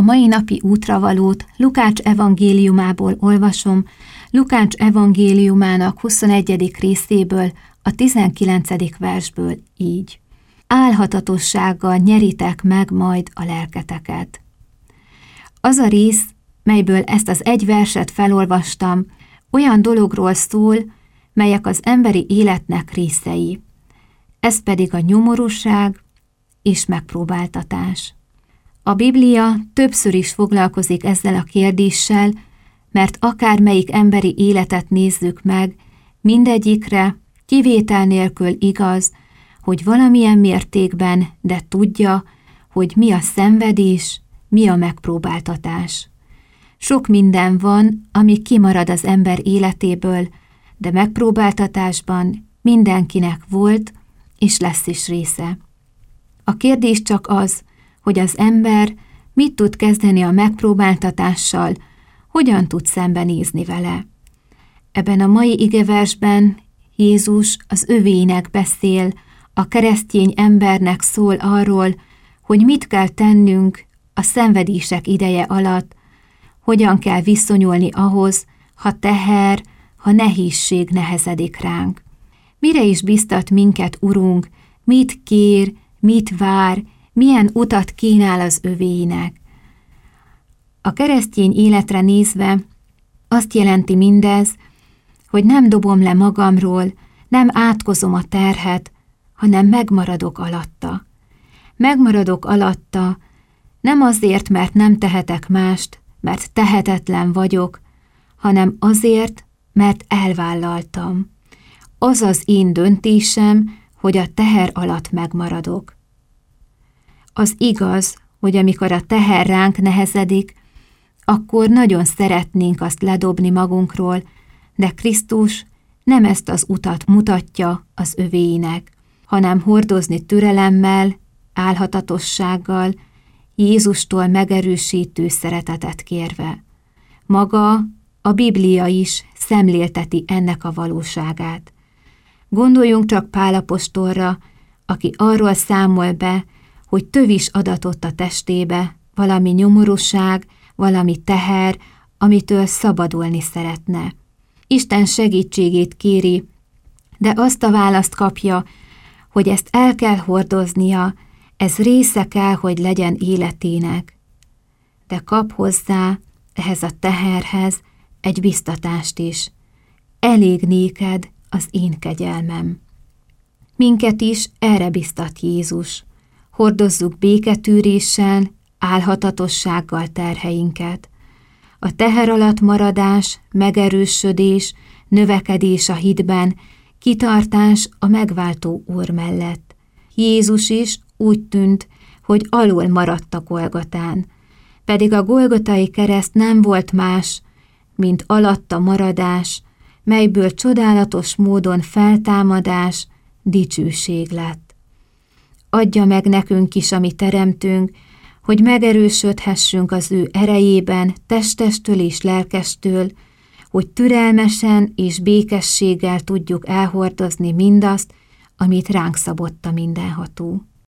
mai napi útravalót Lukács evangéliumából olvasom, Lukács evangéliumának 21. részéből, a 19. versből így. Álhatatossággal nyeritek meg majd a lelketeket. Az a rész, melyből ezt az egy verset felolvastam, olyan dologról szól, melyek az emberi életnek részei. Ez pedig a nyomorúság és megpróbáltatás. A Biblia többször is foglalkozik ezzel a kérdéssel, mert akármelyik emberi életet nézzük meg, mindegyikre kivétel nélkül igaz, hogy valamilyen mértékben, de tudja, hogy mi a szenvedés, mi a megpróbáltatás. Sok minden van, ami kimarad az ember életéből, de megpróbáltatásban mindenkinek volt és lesz is része. A kérdés csak az, hogy az ember mit tud kezdeni a megpróbáltatással, hogyan tud szembenézni vele. Ebben a mai igeversben Jézus az övéinek beszél, a keresztény embernek szól arról, hogy mit kell tennünk a szenvedések ideje alatt, hogyan kell viszonyulni ahhoz, ha teher, ha nehézség nehezedik ránk. Mire is biztat minket, Urunk, mit kér, mit vár, milyen utat kínál az övéinek. A keresztény életre nézve azt jelenti mindez, hogy nem dobom le magamról, nem átkozom a terhet, hanem megmaradok alatta. Megmaradok alatta, nem azért, mert nem tehetek mást, mert tehetetlen vagyok, hanem azért, mert elvállaltam. Az az én döntésem, hogy a teher alatt megmaradok. Az igaz, hogy amikor a teher ránk nehezedik, akkor nagyon szeretnénk azt ledobni magunkról, de Krisztus nem ezt az utat mutatja az övéinek, hanem hordozni türelemmel, álhatatossággal, Jézustól megerősítő szeretetet kérve. Maga a Biblia is szemlélteti ennek a valóságát. Gondoljunk csak Pál apostolra, aki arról számol be, hogy tövis adatott a testébe, valami nyomorúság, valami teher, amitől szabadulni szeretne. Isten segítségét kéri, de azt a választ kapja, hogy ezt el kell hordoznia, ez része kell, hogy legyen életének. De kap hozzá, ehhez a teherhez egy biztatást is. Elég néked az én kegyelmem. Minket is erre biztat Jézus. Hordozzuk béketűréssel, álhatatossággal terheinket. A teher alatt maradás, megerősödés, növekedés a hitben, kitartás a megváltó Úr mellett. Jézus is úgy tűnt, hogy alul maradt a Golgotán, pedig a golgotai kereszt nem volt más, mint alatta maradás, melyből csodálatos módon feltámadás, dicsőség lett. Adja meg nekünk is a mi teremtőnk, hogy megerősödhessünk az ő erejében, testestől és lelkestől, hogy türelmesen és békességgel tudjuk elhordozni mindazt, amit ránk szabott a mindenható.